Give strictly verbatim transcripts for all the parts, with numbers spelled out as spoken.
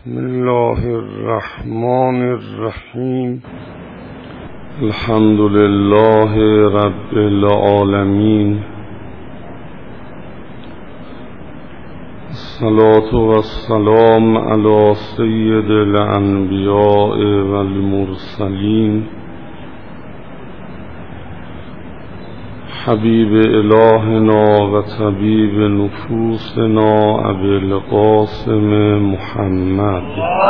بسم الله الرحمن الرحیم. الحمد لله رب العالمین. الصلاة والسلام علی سید الانبیاء والمرسلین حبیب الهنا و طبیب نفوسنا ابی القاسم محمد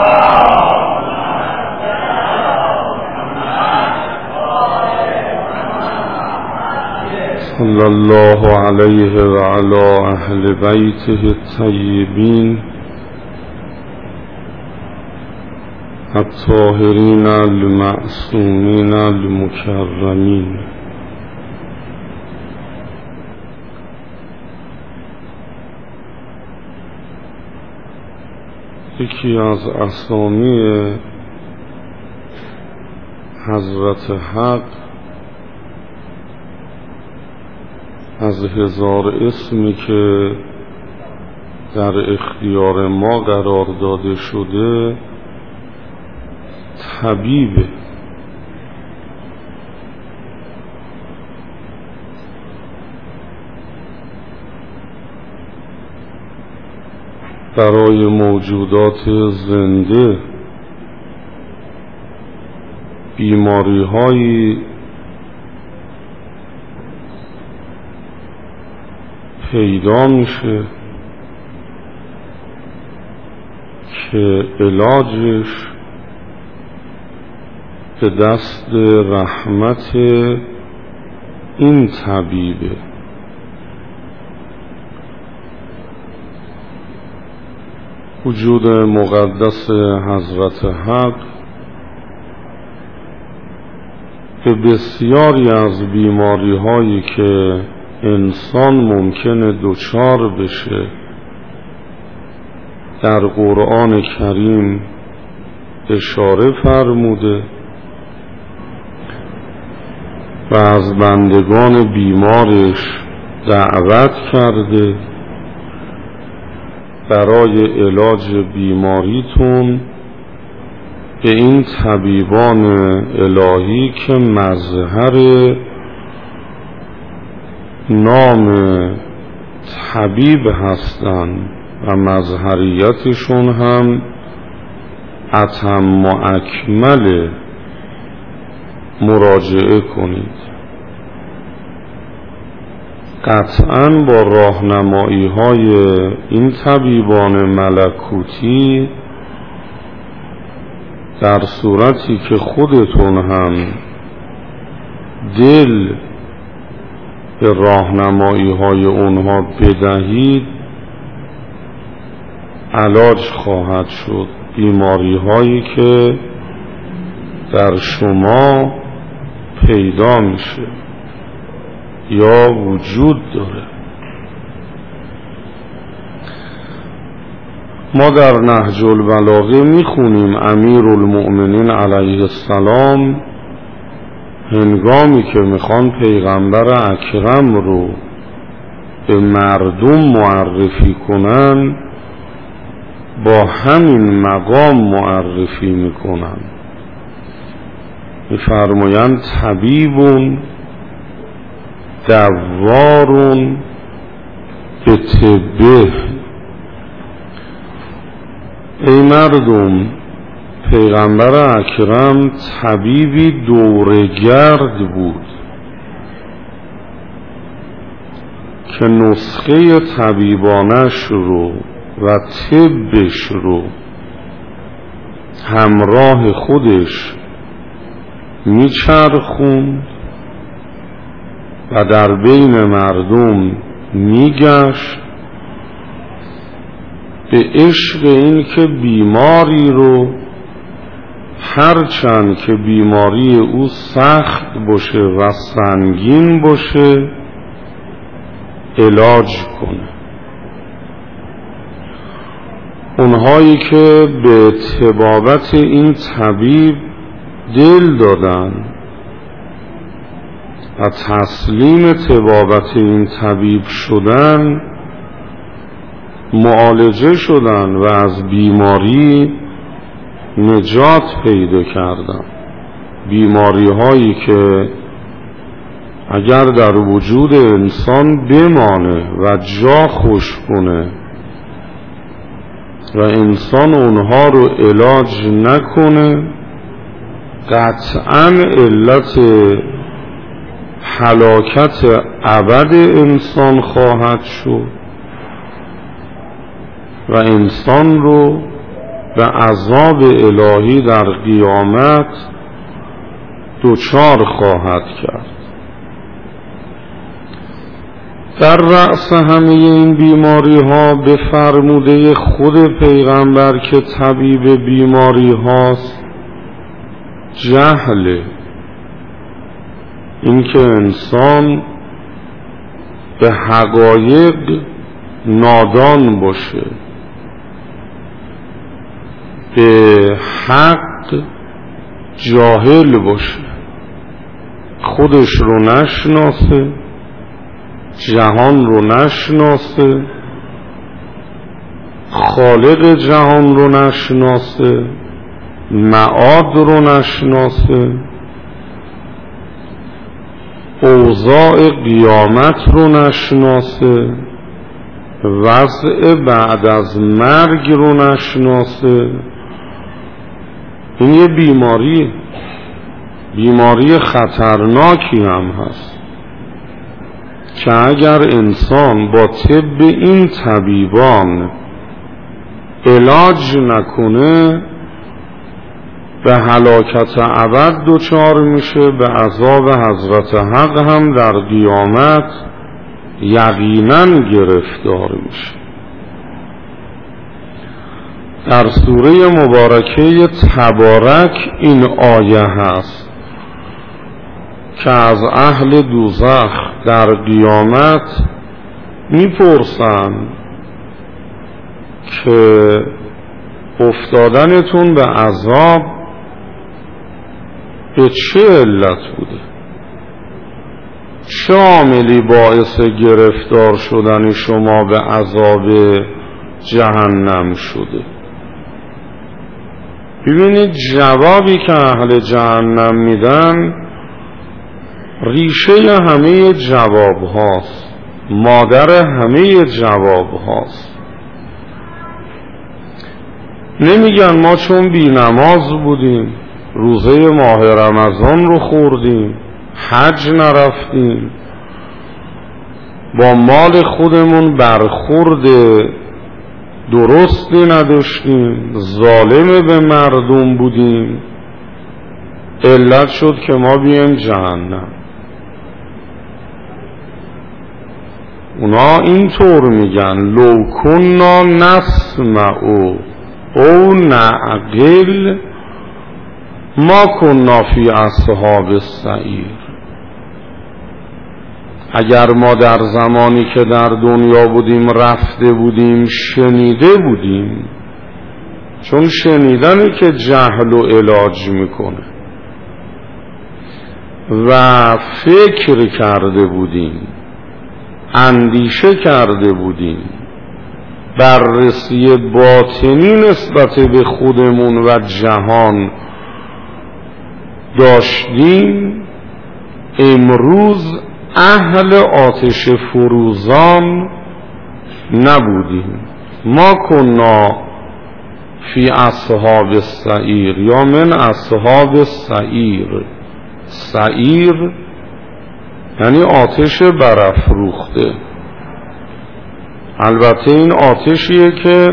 صلی الله علیه و علی اهل بیته الطیبین الطاهرین المعصومین المکرمین. یکی از اسامی حضرت حق از هزار اسمی که در اختیار ما قرار داده شده طبیبه. برای موجودات زنده بیماری هایی پیدا میشه که علاجش به دست رحمت این طبیبه. وجود مقدس حضرت حق به بسیاری از بیماری هایی که انسان ممکنه دچار بشه در قرآن کریم اشاره فرموده و از بندگان بیمارش دعوت کرده برای علاج بیماریتون به این طبیبان الهی که مظهر نام طبیب هستند و مظهریتشون هم اتم و اکمل مراجعه کنید. قطعاً با راهنمایی های این طبیبان ملکوتی در صورتی که خودتون هم دل به راهنمایی های اونها بدهید علاج خواهد شد بیماری هایی که در شما پیدا میشه یا وجود داره. ما در نهج البلاغه میخونیم امیر المؤمنین علیه السلام هنگامی که میخوان پیغمبر اکرم رو به مردم معرفی کنن با همین مقام معرفی میکنن، میفرمایند طبیبون دوارون به طبه. ای مردم، پیغمبر اکرم طبیبی دورگرد بود که نسخه طبیبانش رو و طبش رو همراه خودش میچرخوند و در بین مردم میگشت به عشق این که بیماری رو هرچند که بیماری او سخت باشه و سنگین باشه علاج کنه. اونهایی که به طبابت این طبیب دل دادن و تسلیم طبابت این طبیب شدن معالجه شدن و از بیماری نجات پیدا کردن. بیماری هایی که اگر در وجود انسان بمانه و جا خوش کنه و انسان اونها رو علاج نکنه، قطعاً علت هلاکت ابد انسان خواهد شد و انسان رو به عذاب الهی در قیامت دچار خواهد کرد. در رأس همه این بیماری ها به فرموده خود پیغمبر که طبیب بیماری هاست جهل، این که انسان به حقایق نادان باشه، به حق جاهل باشه، خودش رو نشناسه، جهان رو نشناسه، خالق جهان رو نشناسه، معاد رو نشناسه، اوضاع قیامت رو نشناسه، وضع بعد از مرگ رو نشناسه. این یه بیماری بیماری خطرناکی هم هست که اگر انسان با طب این طبیبان علاج نکنه به هلاکت ابد دچار میشه، به عذاب حضرت حق هم در قیامت یقینا گرفتار میشه. در سوره مبارکه تبارک این آیه هست که از اهل دوزخ در قیامت میپرسن که افتادنتون به عذاب به چه علت بوده؟ چه عاملی باعث گرفتار شدن شما به عذاب جهنم شده؟ ببینید جوابی که اهل جهنم میدن ریشه همه جواب هاست، مادر همه جواب هاست. نمیگن ما چون بی نماز بودیم، روزه ماه رمضان رو خوردیم، حج نرفتیم، با مال خودمون برخورد درستی نداشتیم، ظالم به مردم بودیم، علت شد که ما بیایم جهنم. اونا اینطور میگن لو کننا نسمع او نعقل ما کننا فی اصحاب السعیر. اگر ما در زمانی که در دنیا بودیم رفته بودیم شنیده بودیم، چون شنیدنی که جهل و علاج میکنه، و فکر کرده بودیم، اندیشه کرده بودیم، بررسی باطنی نسبت به خودمون و جهان داشتیم، امروز اهل آتش فروزان نبودیم. ما کنا فی اصحاب السعیر یا من اصحاب السعیر. سعیر یعنی آتش برافروخته. البته این آتشیه که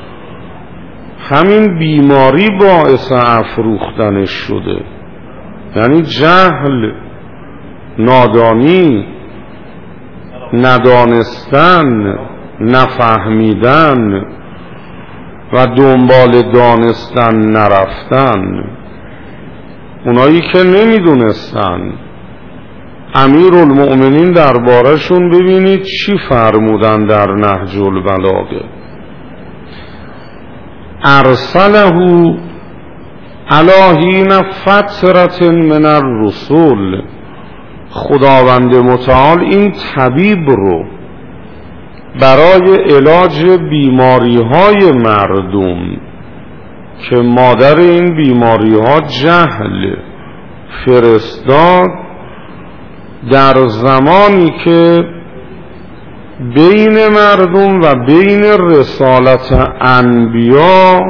همین بیماری باعث افروختنش شده، یعنی جهل، نادانی، ندانستن، نفهمیدن و دنبال دانستن نرفتن. اونایی که نمیدونستن، امیرالمؤمنین دربارشون ببینید چی فرمودن در نهج البلاغه: ارسله علی حین فترة من الرسول. خداوند متعال این طبیب رو برای علاج بیماری های مردم که مادر این بیماری ها جهل فرستاد در زمانی که بین مردم و بین رسالت انبیا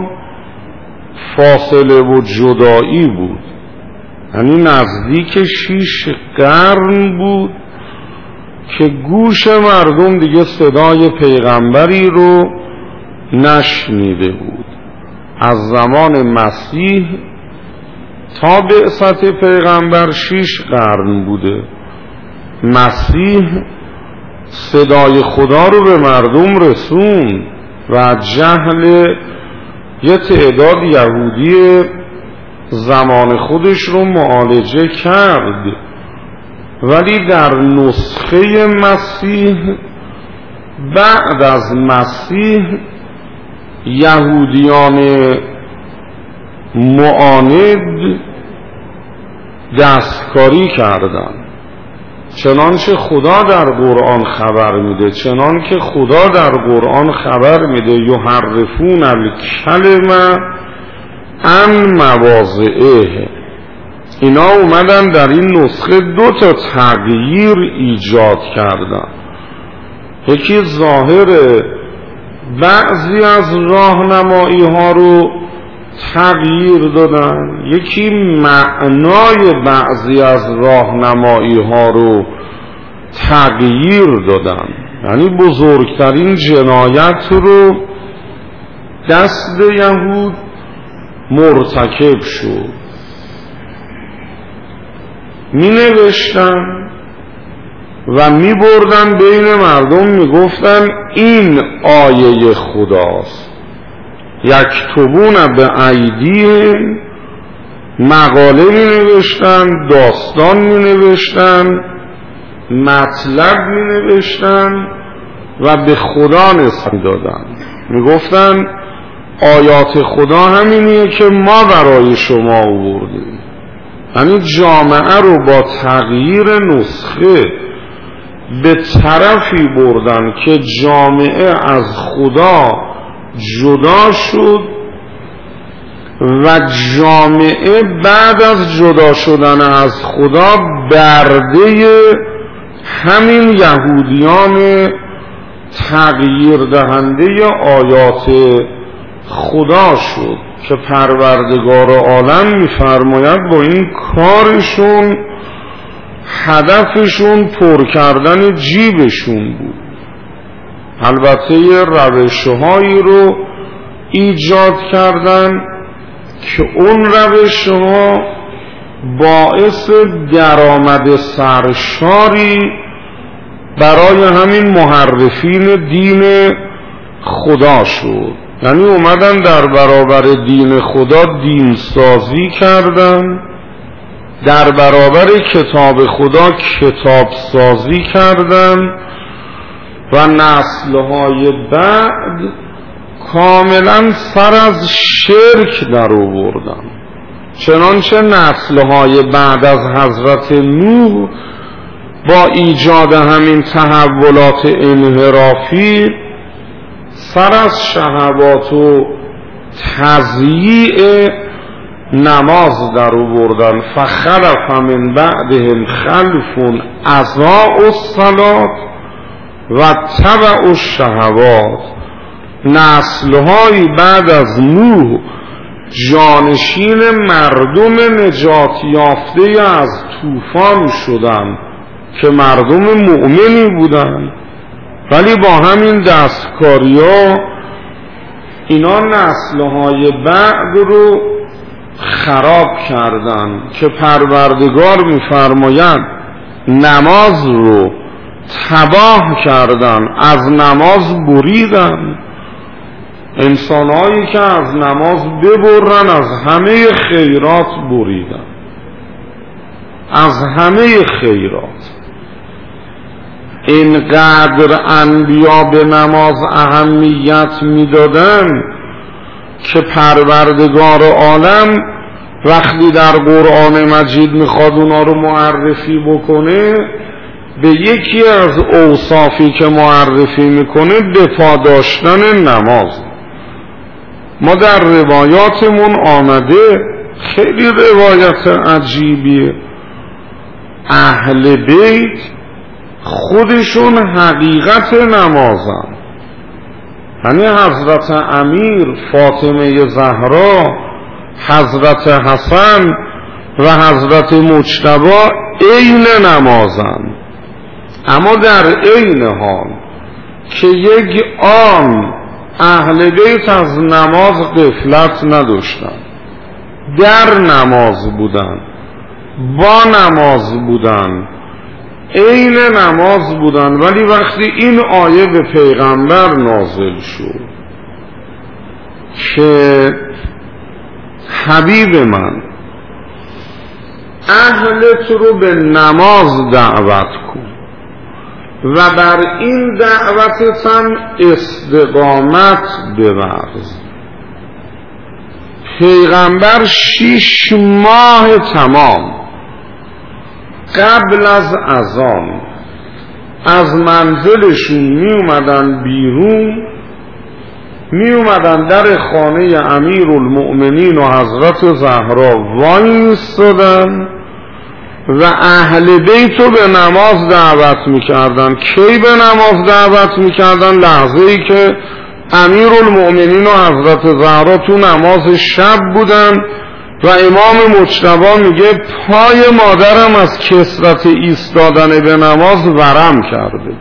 فاصله و جدایی بود، یعنی نزدیک شیش قرن بود که گوش مردم دیگه صدای پیغمبری رو نشنیده بود. از زمان مسیح تا بعثت پیغمبر شیش قرن بوده. مسیح صدای خدا رو به مردم رسون و جهل یه تعداد یهودی زمان خودش رو معالجه کرد، ولی در نسخه مسیح بعد از مسیح یهودیان معاند دستکاری کردند، چنانچه خدا در قرآن خبر میده چنانکه خدا در قرآن خبر میده یحرفون الکلمه عن مواضعه. اینا اومدن در این نسخه دو تا تغییر ایجاد کردن. یکی ظاهر بعضی از راهنمایی ها رو تغییر دادن، یکی معنای بعضی از راهنمایی ها رو تغییر دادن. یعنی بزرگترین جنایت رو دست یهود مرتکب شد. می نوشتن و می بردن بین مردم می گفتن این آیه خداست. یکتبون به ایدیهم، مقاله می نوشتن، داستان می نوشتن، مطلب می نوشتن و به خدا نسبت دادن. می گفتن آیات خدا همینیه که ما برای شما آوردیم. یعنی جامعه رو با تغییر نسخه به طرفی بردن که جامعه از خدا جدا شد و جامعه بعد از جدا شدن از خدا برده همین یهودیان تغییر دهنده آیات خدا شد که پروردگار عالم می‌فرماید با این کارشون هدفشون پر کردن جیبشون بود. البته روش‌هایی رو ایجاد کردن که اون روش‌ها باعث درآمد سرشاری برای همین محرفین دین خدا شد. یعنی اومدن در برابر دین خدا دین سازی کردن، در برابر کتاب خدا کتاب سازی کردن و نسلهای بعد کاملا سر از شرک در آوردن. چنانچه نسلهای بعد از حضرت نوح با ایجاد همین تحولات انحرافی سر از شهوات و تضییع نماز در آوردن. فخلف من بعدهم خلف اضاعوا الصلاة و تبعوا الشهوات. نسل‌های بعد از نوح جانشین مردم نجات یافته از طوفان شدند که مردم مؤمنی بودند، ولی با همین دستکاری ها اینا نسل‌های بعد رو خراب کردن که پروردگار می‌فرماید نماز رو تباه کردن، از نماز بریدن. انسان‌هایی که از نماز ببرن از همه خیرات بریدن، از همه خیرات. اینقدر انبیا به نماز اهمیت میدادن که پروردگار عالم وقتی در قرآن مجید میخواد اونا رو معرفی بکنه به یکی از اوصافی که معرفی میکنه دفاع داشتن نماز. ما در روایاتمون آمده، خیلی روایت عجیبیه، اهل بیت خودشون حقیقت نمازن. یعنی حضرت امیر، فاطمه زهرا، حضرت حسن و حضرت مجتبی عین نمازن، اما در عین حال که یک عام اهل بیت از نماز غفلت نداشتن، در نماز بودن، با نماز بودن، عین نماز بودن. ولی وقتی این آیه به پیغمبر نازل شد که حبیب من اهلت رو به نماز دعوت کن و بر این دعوتت هم استقامت بورز، پیغمبر شش ماه تمام قبل از اذان از منزلشون می اومدن بیرون، می اومدن در خانه امیرالمؤمنین و حضرت زهرا وایستادن و اهل بیت رو به نماز دعوت میکردن. کی به نماز دعوت میکردن؟ لحظه ای که امیرالمؤمنین و حضرت زهرا تو نماز شب بودن و امام مجتبی میگه پای مادرم از کثرت ایستادن به نماز ورم کرده.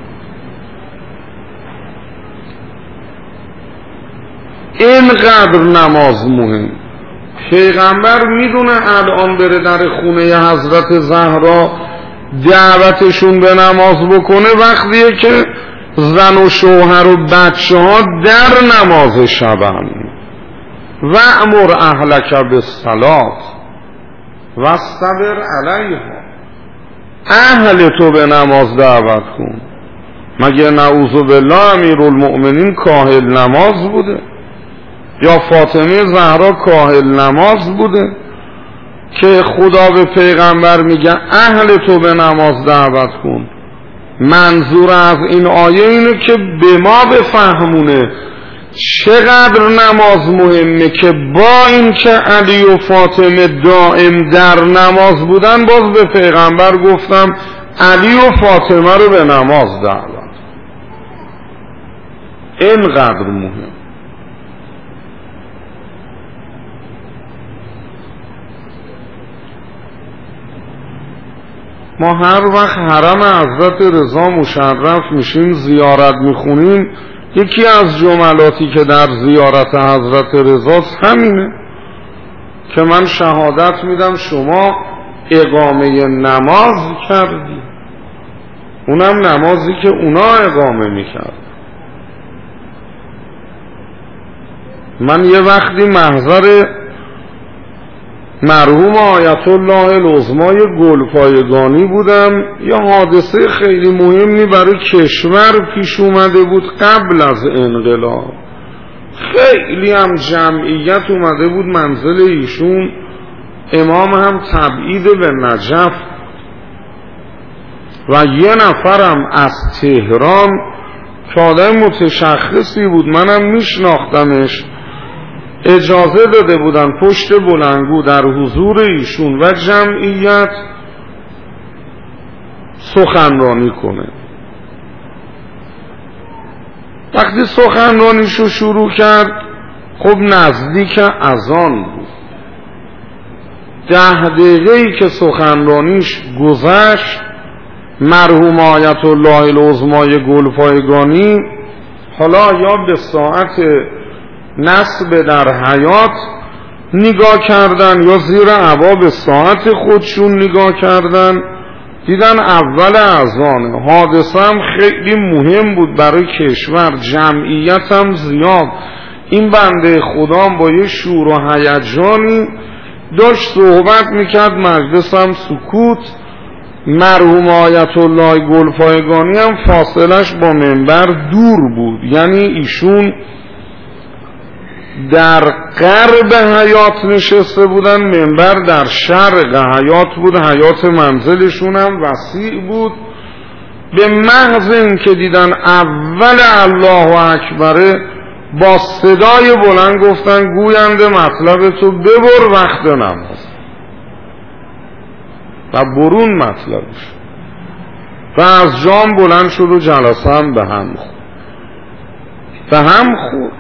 اینقدر نماز مهم. پیغمبر میدونه الان بره در خونه حضرت زهرا دعوتشون به نماز بکنه وقتیه که زن و شوهر و بچه ها در نماز شبن. و امر اهلک بالصلاة واصطبر علیها، اهل تو به نماز دعوت کن. مگه نعوذ بالله امیرالمؤمنین کاهل نماز بوده یا فاطمه زهرا کاهل نماز بوده که خدا به پیغمبر میگه اهل تو به نماز دعوت کن؟ منظور از این آیه اینه که به ما بفهمونه چقدر نماز مهمه که با این که علی و فاطمه دائم در نماز بودن باز به پیغمبر گفتم علی و فاطمه رو به نماز دعوت. اینقدر مهم. ما هر وقت حرم حضرت رضا مشرف میشیم زیارت میخونیم، یکی از جملاتی که در زیارت حضرت رضاست همینه که من شهادت میدم شما اقامه نماز کردی، اونم نمازی که اونا اقامه میکرد. من یه وقتی محضر مرحوم آیت الله العظمای گلپایگانی بودم، یه حادثه خیلی مهمی برای کشور پیش اومده بود قبل از انقلاب. خیلی هم جمعیت اومده بود منزل ایشون، امام هم تبعید به نجف و یه نفرم از تهران که آدم متشخصی بود منم میشناختمش، اجازه داده بودن پشت بلندگو در حضور ایشون و جمعیت سخنرانی کنه. وقتی سخنرانیشو شروع کرد خب نزدیک اذان بود، ده دقیقه‌ای که سخنرانیش گذشت مرحوم آیت الله العظمای گلپایگانی حالا یا به ساعت نصب در حیات نگاه کردن یا زیر عبا به ساعت خودشون نگاه کردن، دیدن اول اذان. حادثه هم خیلی مهم بود برای کشور، جمعیت هم زیاد. این بنده خدا با یه شور و هیجانی داشت صحبت میکرد، مجلس هم سکوت. مرحوم آیت الله گلپایگانی هم فاصلش با منبر دور بود، یعنی ایشون در غرب حیات نشسته بودن، منبر در شرق حیات بود، حیات منزلشون هم وسیع بود به محض این که دیدن اول الله اکبره با صدای بلند گفتن گوینده مطلب تو ببر وقت نماز و برون مطلبش و از جام بلند شد و جلسه هم به هم خورد به هم خورد.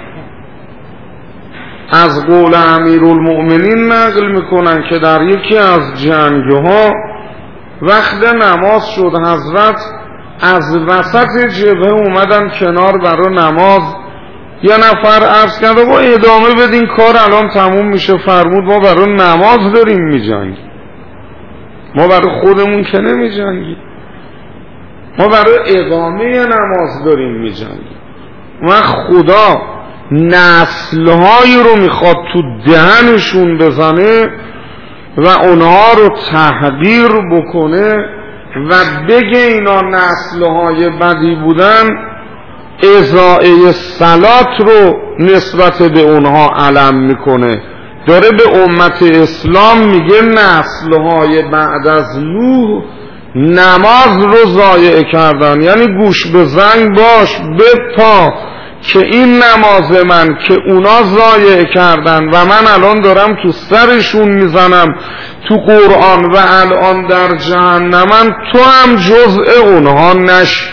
از قول امیرالمؤمنین نقل میکنن که در یکی از جنگها وقت نماز شد، حضرت از وسط جبهه اومدن کنار برای نماز. یه نفر عرض کرده با ادامه بدین کار الان تموم میشه. فرمود ما برای نماز داریم میجنگیم، ما برای خودمون که نمیجنگیم، ما برای ادامه نماز داریم میجنگیم. و خدا نسلهایی رو میخواد تو دهنشون بزنه و اونها رو تحقیر بکنه و بگه اینا نسلهای بدی بودن، ازاعه صلات رو نسبت به اونها علم میکنه. داره به امت اسلام میگه نسلهای بعد از نوح نماز رو ضایع کردن، یعنی گوش به زنگ باش بپا که این نماز من که اونا ضایع کردن و من الان دارم تو سرشون میزنم تو قرآن و الان در جهنمن، تو هم جزء اونها نش.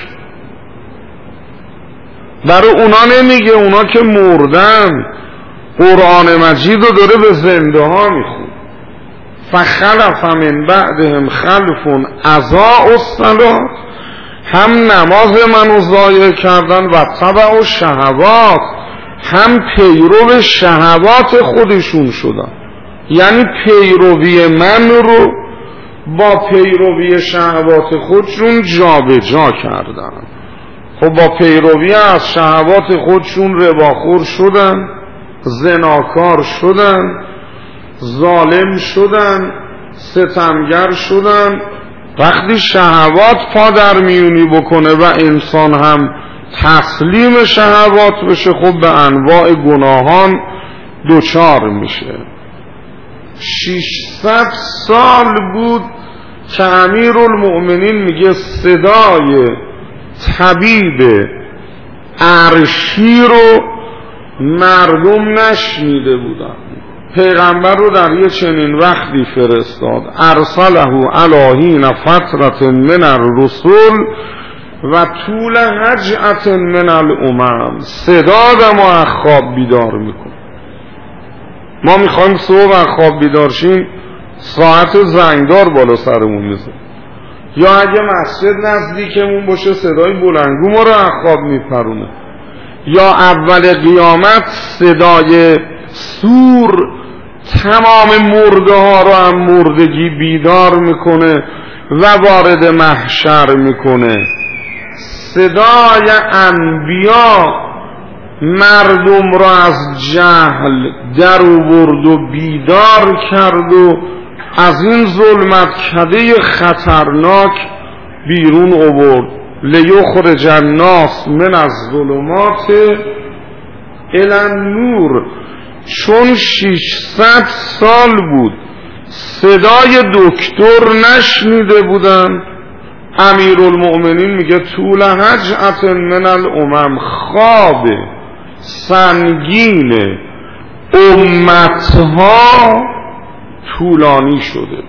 برای اونا نمیگه، اونا که مردن. قرآن مجید رو داره به زنده ها میخون. فخلف من بعدهم خلف اضاعوا الصلاة، هم نماز منو ضایع کردن و تبع و شهوات، هم پیرو شهوات خودشون شدن. یعنی پیروی من رو با پیروی شهوات خودشون جا به جا کردن. خب با پیروی از شهوات خودشون رباخور شدن، زناکار شدن، ظالم شدن، ستمگر شدن. وقتی شهوات پا در میونی بکنه و انسان هم تسلیم شهوات بشه، خب به انواع گناهان دوچار میشه. ششصد سال بود که امیرالمؤمنین میگه صدای طبیب عرشی رو مردم نشنیده بودن. پیغمبر رو در یه چنین وقتی فرستاد، ارسله علی حین فترة من الرسل و طول هجعة من الامم. صدا آدم رو از خواب بیدار میکن. ما میخوایم صبح از خواب بیدار شیم، ساعت زنگدار بالا سرمون میزن، یا اگه مسجد نزدیکمون باشه صدای بلندگو ما رو از خواب میپرونه، یا اول قیامت صدای سور تمام مرده ها رو هم مردگی بیدار میکنه و وارد محشر میکنه. صدای انبیا مردم را از جهل در آورد و بیدار کرد و از این ظلمت کده خطرناک بیرون آورد. لیخرج الناس من الظلمات الی النور. چون ششصد سال بود صدای دکتر نشنیده بودن، امیرالمؤمنین میگه طول هجعة من الامم، خواب سنگین امتها طولانی شده.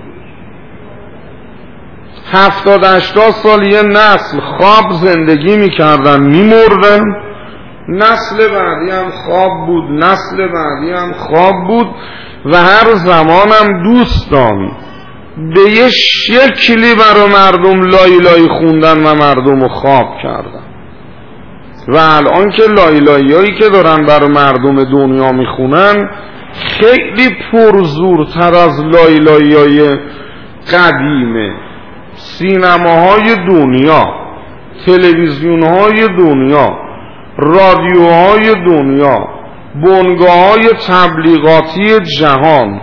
هفتاد هشتاد سال یه نسل خواب زندگی میکردن میمردن، نسل بعدی هم خواب بود، نسل بعدی هم خواب بود و هر زمانم دوستان به یه شکلی برای مردم لای لای خوندن و مردم رو خواب کردن. و الان که لای لایی هایی که دارن برای مردم دنیا میخونن خیلی پرزورتر از لای لایی های قدیمه. سینماهای دنیا، تلویزیونهای دنیا، رادیوهای دنیا، بنگاه‌های تبلیغاتی جهان،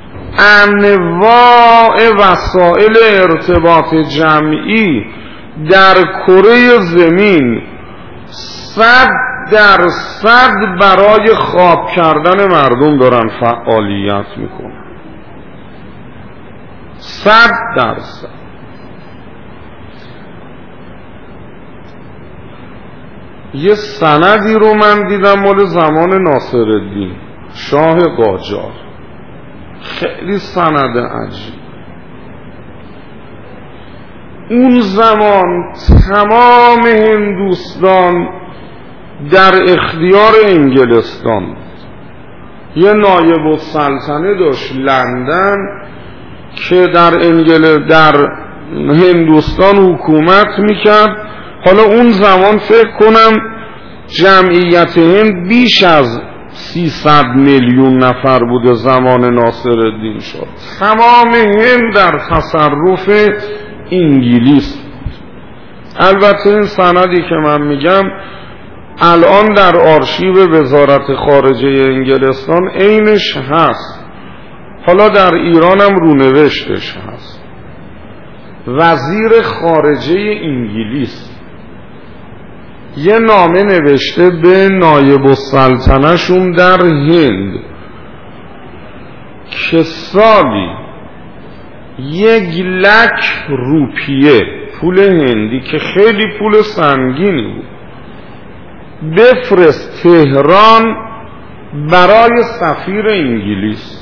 انواع وسایل ارتباط جمعی در کره زمین صد درصد برای خواب کردن مردم دارن فعالیت میکنن. صد درصد. یه سندی رو من دیدم مال زمان ناصرالدین شاه قاجار، خیلی سند عجیب. اون زمان تمام هندوستان در اختیار انگلستان بود. یه نایب السلطنه داشت لندن که در انگل در هندوستان حکومت میکرد. حالا اون زمان فکر کنم جمعیت هند بیش از سیصد میلیون نفر بوده زمان ناصرالدین شاه. تمام هند در تصرف انگلیس بود. البته این سندی که من میگم الان در آرشیو وزارت خارجه انگلستان عینش هست، حالا در ایران هم رونوشتش هست. وزیر خارجه انگلیس یه نامه نوشته به نایب السلطنه شون در هند که سالی یک لک روپیه پول هندی که خیلی پول سنگینی بود بفرست تهران برای سفیر انگلیس.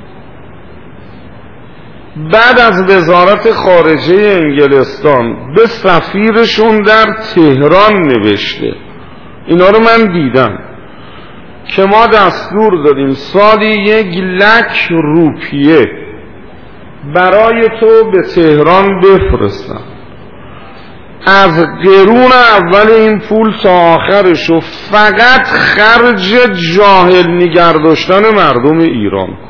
بعد از وزارت خارجه انگلستان به سفیرشون در تهران نوشته، اینا رو من دیدم، که ما دستور دادیم سالی یک لک روپیه برای تو به تهران بفرستم، از قرون اول این پول تا آخرشو فقط خرج جاهل نگه داشتن مردم ایران کن.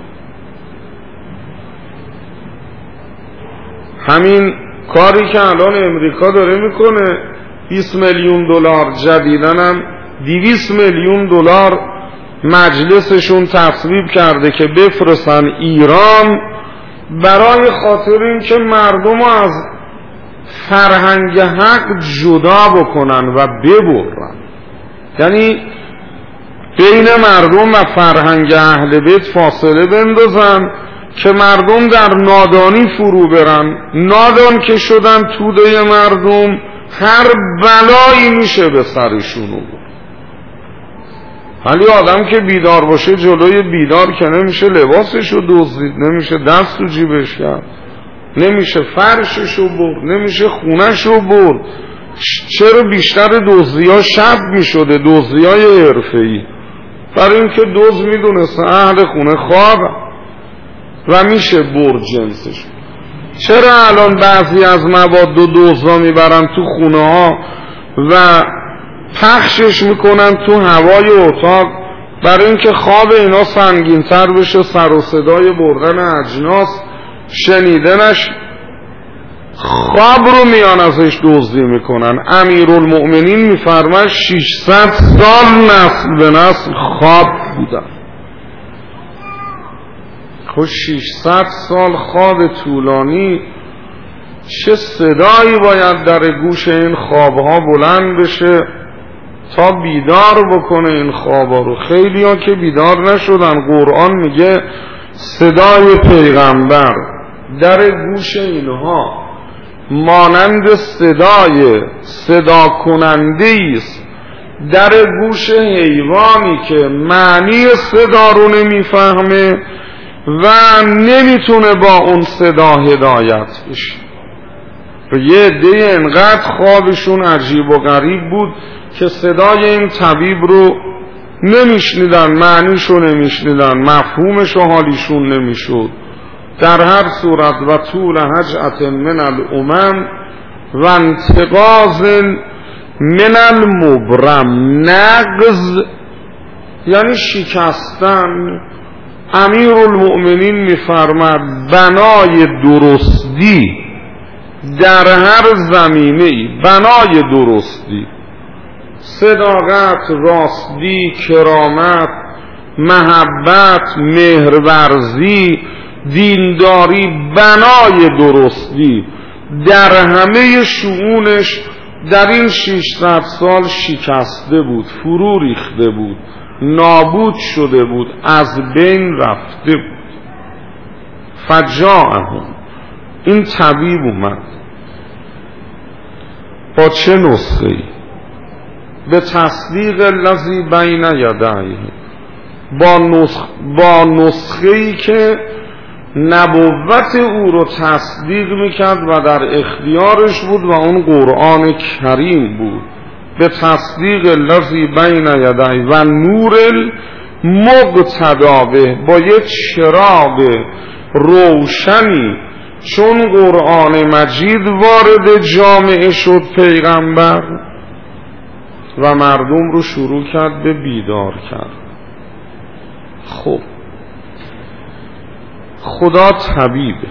همین کاری که الان امریکا داره میکنه، بیست میلیون دلار، جدیدن هم دویست میلیون دلار مجلسشون تصویب کرده که بفرستن ایران برای خاطر این که مردم رو از فرهنگ حق جدا بکنن و ببرن، یعنی بین مردم و فرهنگ اهل بیت فاصله بندازن که مردم در نادانی فرو برن. نادان که شدن توده مردم هر بلایی میشه به سرشونو بود. ولی آدم که بیدار باشه جلوی بیدار که نمیشه لباسشو دزدید، نمیشه دست تو جیبش کرد، نمیشه فرششو برد، نمیشه خونهشو برد. چرا بیشتر دزدی‌ها شب میشده، دزدی‌های حرفه‌ای؟ برای اینکه دزد میدونست اهل خونه خواب و میشه برد جنسش. چرا الان بعضی از مواد و دزدا میبرن تو خونه ها و پخشش میکنن تو هوای اتاق؟ برای اینکه خواب اینا سنگین‌تر بشه، سر و صدای بردن اجناس شنیده نش، خواب رو میان ازش دزدی میکنن. امیرالمؤمنین میفرماید ششصد سال نسل به نسل خواب بودن. خب ششصد سال خواب طولانی، چه صدایی باید در گوش این خوابها بلند بشه تا بیدار بکنه این خوابها رو. خیلی ها که بیدار نشدن. قرآن میگه صدای پیغمبر در گوش اینها مانند صدای صدا کننده است در گوش حیوانی که معنی صدا رو نمیفهمه و نمیتونه با اون صدا هدایت بشه. و یه عده انقدر خوابشون عجیب و غریب بود که صدای این طبیب رو نمیشنیدن، معنیشو نمیشنیدن، مفهومشو حالیشون نمیشد. در هر صورت و طول هجعت من الامم و انتقاض من المبرم، نقض یعنی شکستن. امیرالمؤمنین میفرماد بنای درستی در هر زمینه‌ای، بنای درستی، صداقت، راستی، کرامت، محبت، مهرورزی، دینداری، بنای درستی در همه شؤونش در این ششصد سال شکسته بود، فرو ریخته بود، نابود شده بود، از بین رفته بود. فجاءهم، این طبیب اومد با چه نسخه ای؟ به تصدیق الذی بین یدیه، با نسخ با نسخه‌ای که نبوت او رو تصدیق میکرد و در اختیارش بود و اون قرآن کریم بود. به تصدیق الذی بین یدیه و نور المقتدا به، با یک چراغ روشنی چون قرآن مجید وارد جامعه شد پیغمبر و مردم رو شروع کرد به بیدار کرد. خب خدا طبیبه،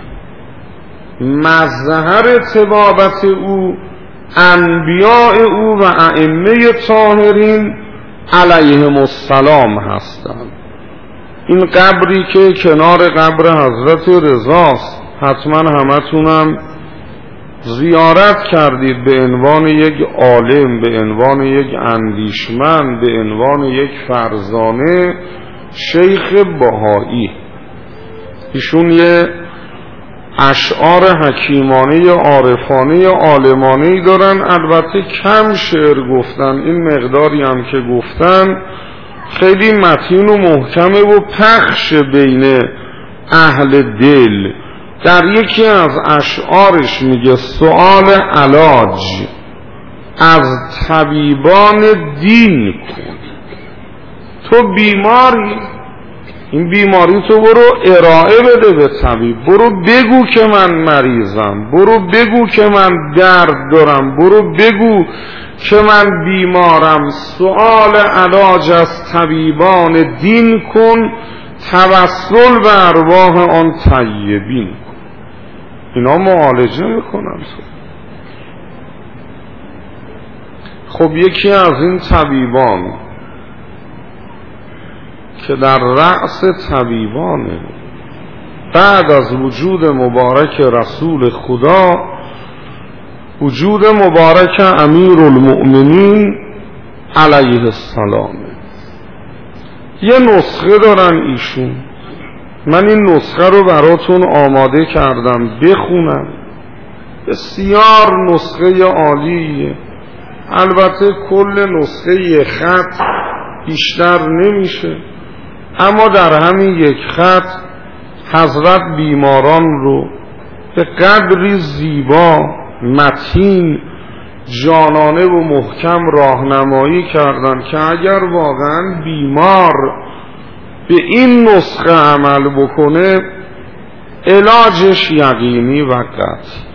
مظهر طبابت او انبیاء او و ائمه طاهرین علیهم السلام هستند. این قبری که کنار قبر حضرت رضاست حتما همتونم زیارت کردید، به عنوان یک عالم، به عنوان یک اندیشمند، به عنوان یک فرزانه شیخ بهایی. ایشون یه اشعار حکیمانه عارفانه عالمانه دارن، البته کم شعر گفتن، این مقداری هم که گفتن خیلی متین و محکمه و پخش بین اهل دل. در یکی از اشعارش میگه سؤال علاج از طبیبان دین کن. تو بیماری، این بیماری تو برو ارائه بده به طبیب، برو بگو که من مریضم، برو بگو که من درد دارم، برو بگو که من بیمارم. سؤال علاج از طبیبان دین کن، توسل به ارواح آن طیبین کن. اینا معالجه میکنن. خب یکی از این طبیبان که در رأس طبیبانه بعد از وجود مبارک رسول خدا، وجود مبارک امیر المؤمنین علیه السلام، یه نسخه دارن ایشون. من این نسخه رو براتون آماده کردم بخونم. بسیار نسخه عالیه، البته کل نسخه خط بیشتر نمیشه، اما در همین یک خط حضرت بیماران رو به قدری زیبا، متین، جانانه و محکم راهنمایی کردن که اگر واقعا بیمار به این نسخه عمل بکنه علاجش یقینی و قطعی.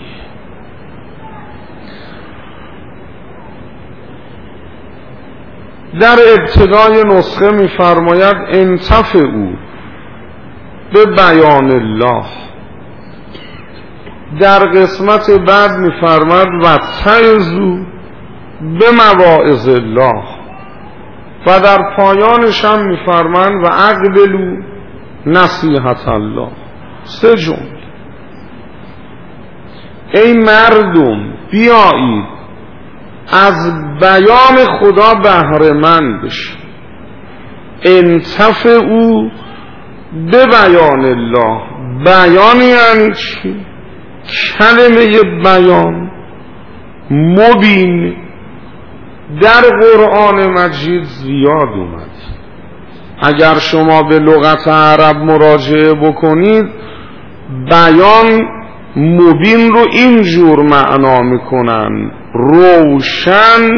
در ابتدای نسخه می‌فرماید انتفعوا به بیان الله. در قسمت بعد می‌فرماید و تعظوا به مواعظ الله و در پایانش هم می‌فرماید و اقبلوا نصیحت الله. سه جمله. ای مردم بیایید از بیان خدا بهره مند بشید. انتفعوا به بیان الله. بیان یعنی چی؟ کلمه بیان مبین در قرآن مجید زیاد اومد. اگر شما به لغت عرب مراجعه بکنید بیان مبین رو اینجور معنا میکنن: روشن،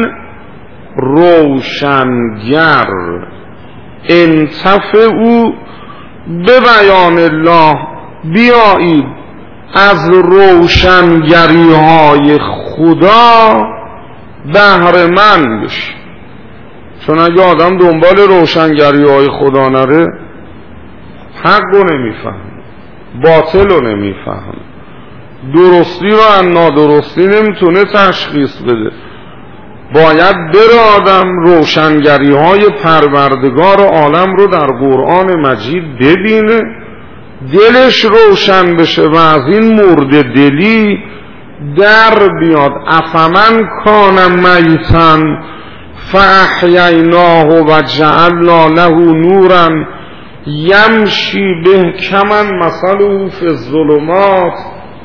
روشنگر. انتفعوا به بیان الله، بیایید از روشنگری های خدا بهره مند بشید. چون اگه آدم دنبال روشنگری های خدا نره حق رو نمیفهم، باطل رو نمیفهم، درستی رو از نادرستی نمیتونه تشخیص بده. باید بره آدم روشنگری های پروردگار عالم رو در قرآن مجید ببینه، دلش روشن بشه و از این مرد دلی در بیاد. افمن کان میتا فاحییناه و جعلنا له نورا یمشی به کمن مثله فی الظلمات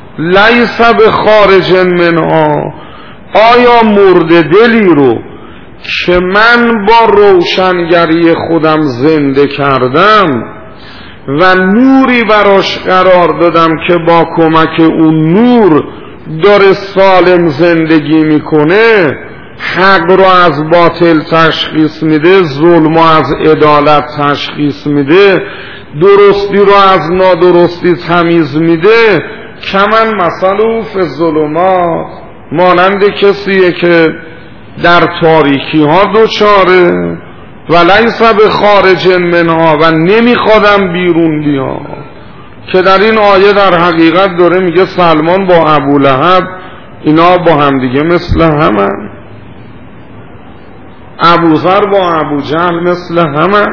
لیس بخارج منها. آیا مرد دلی رو که من با روشنگری خودم زنده کردم و نوری براش قرار دادم که با کمک اون نور داره سالم زندگی میکنه، حق رو از باطل تشخیص میده، ظلم رو از عدالت تشخیص میده، درستی رو از نادرستی تمیز میده. کمن مثل او فی الظلمات، مانند کسیه که در تاریکی ها دوچاره و لیس بخارج منها و نمیخوادم بیرون بیا، که در این آیه در حقیقت داره میگه سلمان با ابولهب اینا با همدیگه مثل همن، ابوذر با ابوجهل مثل همن،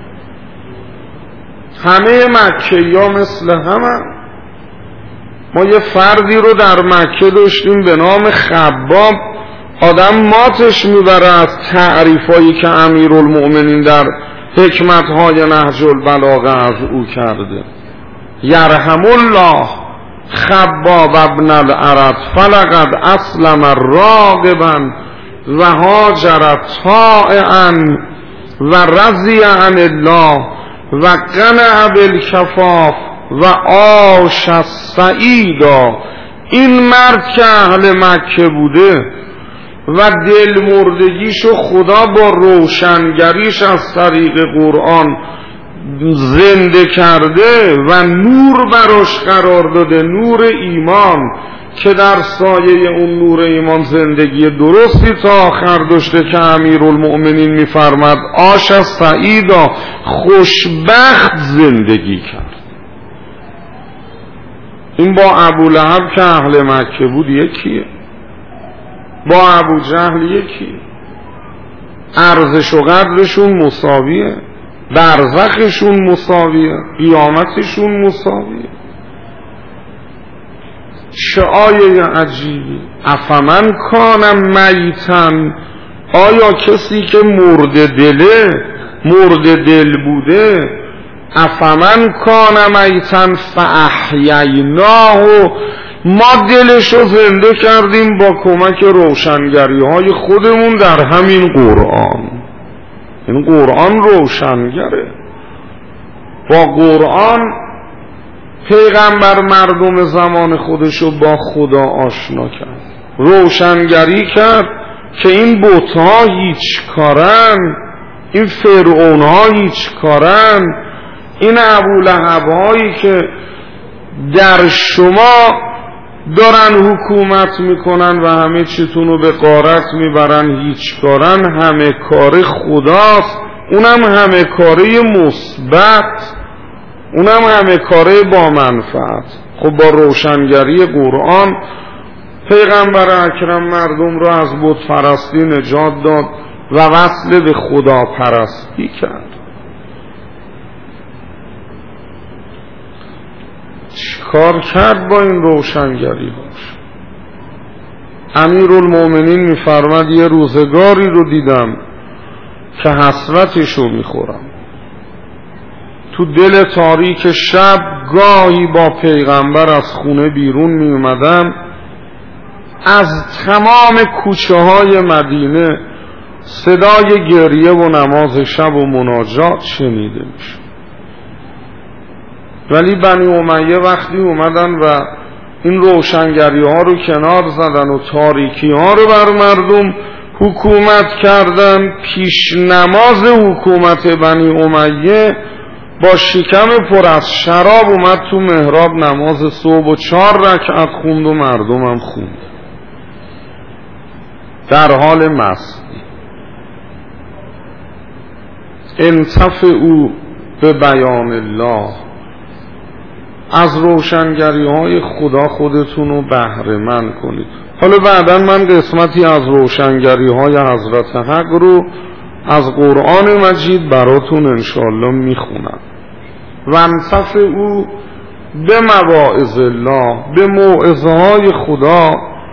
همه مکه ها مثل همن. ما یه فردی رو در مکه داشتیم به نام خباب، آدم ماتش میبره از تعریفایی که امیرالمؤمنین در حکمتهای نهج البلاغه از او کرده. یرحم الله خباب ابن الارد فلقد اسلم راغبا و هاجر طائعا و رضی عن الله و قنع بالکفاف و عاش سعیدا. این مرد که اهل مکه بوده و دل مردگیشو خدا با روشنگریش از طریق قرآن زنده کرده و نور براش قرار داده، نور ایمان، که در سایه اون نور ایمان زندگی درستی تا آخر داشته که امیرالمؤمنین میفرماد عاش سعیدا، خوشبخت زندگی کرد. این با ابولهب که اهل مکه بود یکیه، با ابوجهل یکی، ارزش و قدرشون مساویه، برزخشون مساویه، قیامتشون مساویه. چه آیه عجیبی. افمن کان میتن، آیا کسی که مرد دله، مرد دل بوده، افمن کان میتن فاحییناه، ما دلشو زنده کردیم با کمک روشنگری های خودمون در همین قرآن. این قرآن روشنگره. با قرآن پیغمبر مردم زمان خودشو با خدا آشنا کرد، روشنگری کرد که این بت‌ها هیچ کارن، این فرعون‌ها هیچ کارن، این ابولهب‌هایی که در شما دارن حکومت میکنن و همه چیتون رو به غارت میبرن هیچ کارن، همه کار خداست، اونم همه کاری مثبت، اونم همه کاری با منفعت. خب با روشنگری قرآن پیغمبر اکرم مردم رو از بت پرستی نجات داد و وصل به خدا پرستی کرد. چیکار کرد با این روشنگری هاش؟ امیرالمؤمنین میفرماد یه روزگاری رو دیدم که حسرتشو میخورم. تو دل تاریک شب گاهی با پیغمبر از خونه بیرون میومدم، از تمام کوچه های مدینه صدای گریه و نماز شب و مناجات شنیده میشه. ولی بنی امیه وقتی اومدن و این روشنگری ها رو کنار زدن و تاریکی ها رو بر مردم حکومت کردن، پیش نماز حکومت بنی امیه با شکم پر از شراب اومد تو محراب نماز صبح و چهار رکعت خوند و مردمم خوند در حال مستی. انتفعوا به بیان الله، از روشنگری های خدا خودتون رو بهره مند کنید. حالا بعدا من قسمتی از روشنگری های حضرت حق رو از قرآن مجید براتون انشاءالله میخونم. و انتفعوا به مواعظ الله، به موعظه های خدا،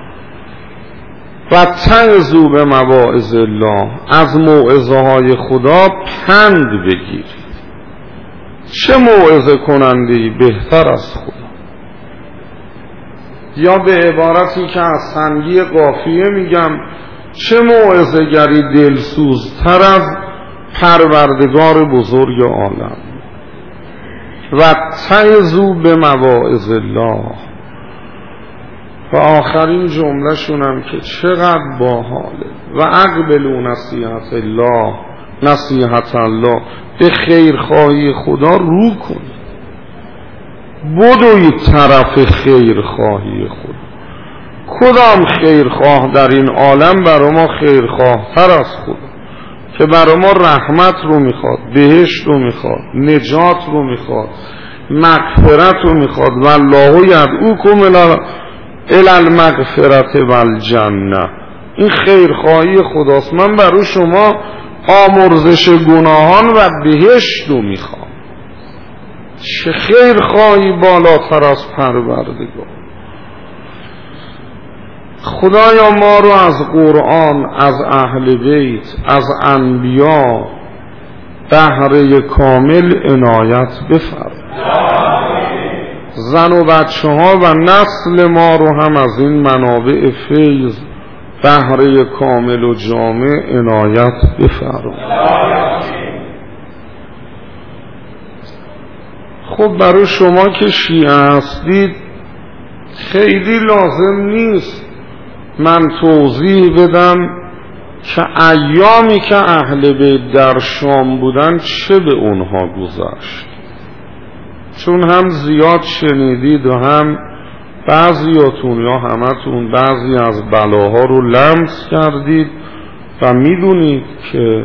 و تعظوا به مواعظ الله، از موعظه های خدا پند بگیرید. چه موعظه کننده‌ای بهتر از خدا؟ یا به عبارتی که از سنگی قافیه میگم، چه موعظه گری دلسوزتر از پروردگار بزرگ عالم. و تعظوا به مواعظ الله. و آخرین جمله شونم که چقدر باحاله. و اقبلوا نصیحت الله، نصیحت الله، به خیرخواهی خدا رو کنید، بدوید طرف خیرخواهی خدا. کدام خیرخواه در این عالم برای ما خیرخواه تر از خدا که برای ما رحمت رو میخواد، بهشت رو میخواد، نجات رو میخواد، مغفرت رو میخواد. والله یدعوکم الی المغفرة والجنة. این خیرخواهی خداست. من برای شما آمرزش گناهان و بهشت رو میخوام. چه خیرخواهی بالاتر از پروردگار. خدایا ما رو از قرآن، از اهل بیت، از انبیا بهره کامل عنایت بفرما. زن و بچه ها و نسل ما رو هم از این منابع فیض بهره کامل و جامع عنایت بفرما. خب برای شما که شیعه هستید خیلی لازم نیست من توضیح بدم که ایامی که اهل بیت در شام بودن چه به اونها گذشت، چون هم زیاد شنیدید و هم بعضیاتون یا همتون بعضی از بلاها رو لمس کردید و میدونید که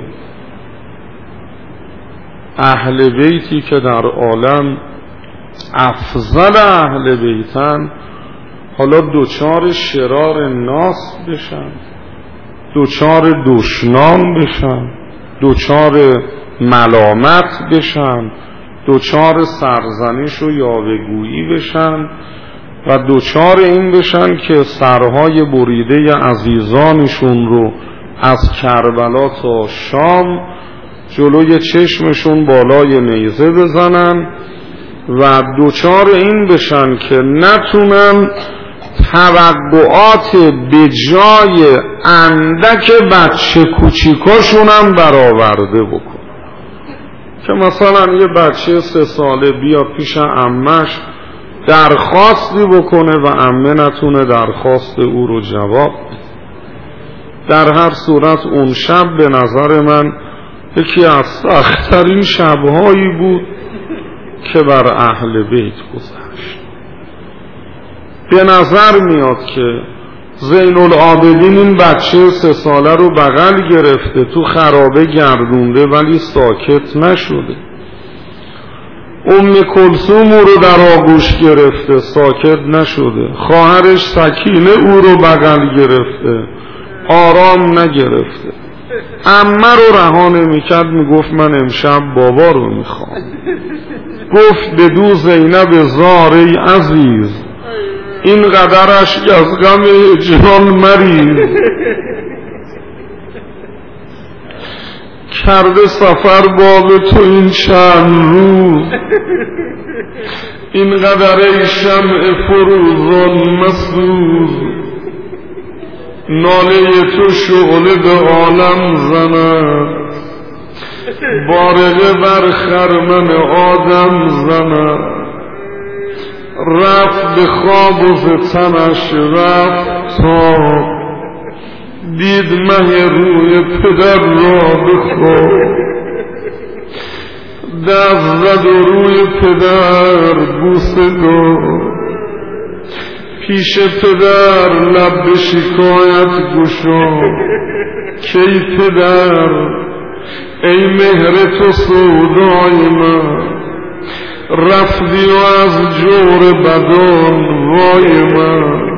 اهل بیتی که در عالم افضل اهل بیتن حالا دوچار شرار ناس بشن، دوچار دشنام بشن، دوچار ملامت بشن، دوچار سرزنش و یاوه‌گویی بشن و دوچار این بشن که سرهای بریده عزیزانشون رو از کربلا تا شام جلوی چشمشون بالای نیزه بزنن و دوچار این بشن که نتونن توقعات به جای اندک بچه کوچیکاشون هم برآورده بکن. که مثلا یه بچه سه ساله بیا پیش عمش درخواستی بکنه و عمه نتونه درخواست او رو جواب بده. در هر صورت اون شب به نظر من یکی از سخت‌ترین شب‌هایی بود که بر اهل بیت گذشت. به نظر میاد که زین العابدین این بچه سه ساله رو بغل گرفته تو خرابه گردونده ولی ساکت نشده. ام کلثوم او رو در آغوش گرفته ساکت نشده. خواهرش سکینه او رو بغل گرفته آرام نگرفته. عمه رو رها نمی‌کرد، میگفت من امشب بابا رو میخوام. گفت بدو زینب زاری عزیز این قدرش از غم هجران مریض. کرده سفر باب تو این چند روز این قدر شمع فروزان مسوز. ناله تو شعله به عالم زند بارقه بر خرمن آدم زند. رفت به خواب و ز تنش رفت تا دید مه روی پدر را به خواب. دست زد و روی پدر بوسه داد پیش پدر لب به شکایت گشاد. کی پدر ای مهر تو سودای من رفتی و از جور بدان وای من.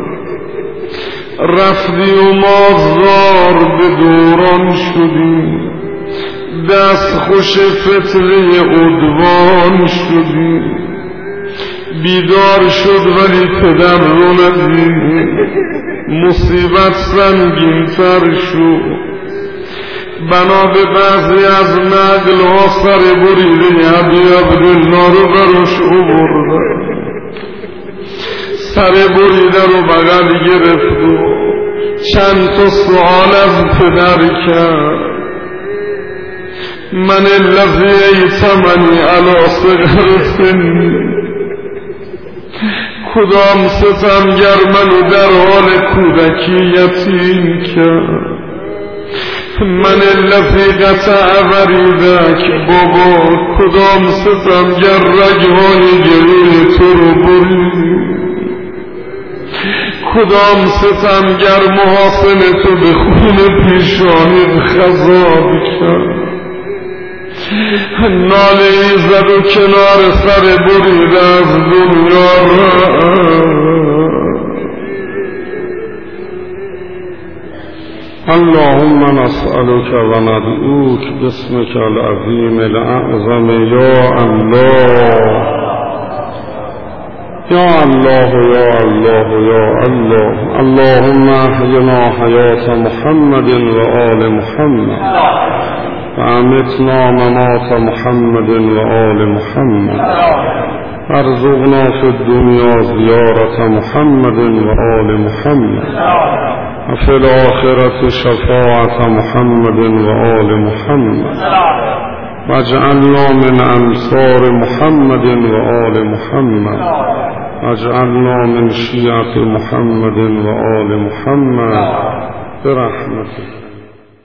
رفتی و مازدار به دوران شدی دست خوش فتنه عدوان شدی. بیدار شد ولی پدر رو ندید مصیبت سنگین تر شد. بنا به بعضی از نقل ها سر بریده عبی عبدالله رو برش اوبردن. سر بریده رو بغل گرفت و چند تا سوال از پدر کرد. من الذی ایتمنی علی صغر سنی، کدام ستمگر منو در حال کودکی یتیم کرد. من الذی قطع وریدک، بابا کدام ستمگر رگهای گلوی تو رو برید، کدام ستمگر محاسن تو به خون پیشانی خضاب کرد. ناله ای زد و کنار سر برید از دنیا را. اللهم نسألك و ندعوك باسمك العظیم الاعظم یا الله یا الله یا الله یا الله. اللهم احینا حیات محمد و آل محمد و امتنا ممات محمد و آل محمد. ارزقنا فی الدنیا زیارت محمد و آل محمد و فی الآخرة شفاعت محمد و آل محمد. واجعلنا من انصار محمد و آل محمد. واجعلنا من شیعة محمد و آل محمد برحمتك.